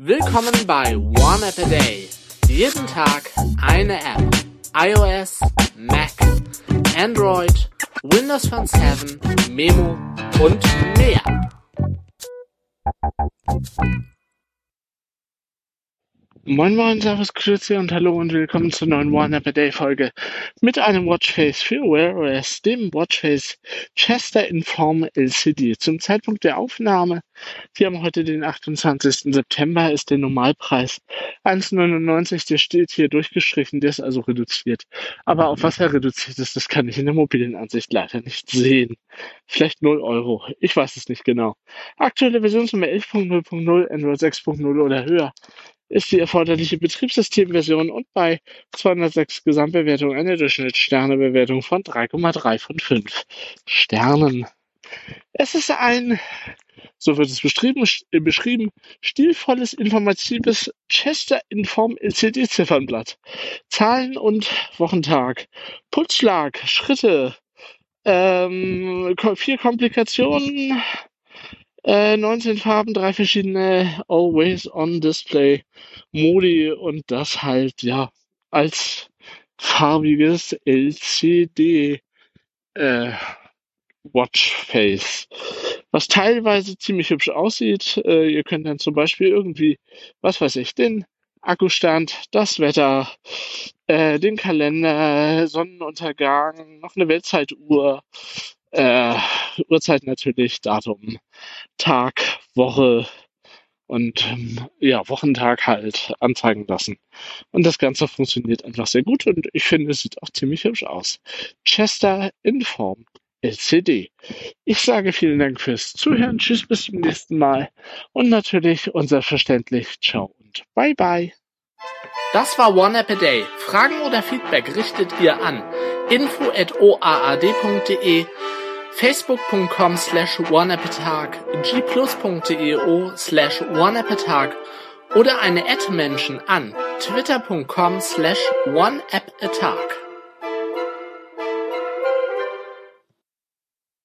Willkommen bei One App a Day. Jeden Tag eine App. iOS, Mac, Android, Windows Phone 7, Memo und mehr. Moin Moin, Servus, Grüße und Hallo und willkommen zur neuen One App a Day Folge mit einem Watchface für Wear OS, dem Watchface Chester Inform LCD. Zum Zeitpunkt der Aufnahme, wir haben heute den 28. September, ist der Normalpreis 1,99, der steht hier durchgestrichen, der ist also reduziert. Aber auf was er reduziert ist, das kann ich in der mobilen Ansicht leider nicht sehen. Vielleicht 0 Euro, ich weiß es nicht genau. Aktuelle Versionsnummer 11.0.0, Android 6.0 oder höher ist die erforderliche Betriebssystemversion und bei 206 Gesamtbewertung eine Durchschnittssternebewertung von 3,3 von 5 Sternen. Es ist ein, so wird es beschrieben, stilvolles, informatives Chester Inform LCD-Ziffernblatt. Zahlen und Wochentag, Pulsschlag, Schritte, 4 Komplikationen, 19 Farben, 3 verschiedene Always-on-Display Modi und das halt, ja, als farbiges LCD Watchface, was teilweise ziemlich hübsch aussieht. Ihr könnt dann zum Beispiel irgendwie, was weiß ich, den Akkustand, das Wetter, den Kalender, Sonnenuntergang, noch eine Weltzeituhr, Uhrzeit natürlich, Datum, Tag, Woche und ja, Wochentag halt anzeigen lassen. Und das Ganze funktioniert einfach sehr gut und ich finde, es sieht auch ziemlich hübsch aus. Chester Inform LCD. Ich sage vielen Dank fürs Zuhören. Tschüss, bis zum nächsten Mal. Und natürlich und selbstverständlich ciao und bye bye. Das war One App a Day. Fragen oder Feedback richtet ihr an info@oaad.de, facebook.com/oneappatag, gplus.io/oneappatag oder eine @Menschen an twitter.com/oneappatag.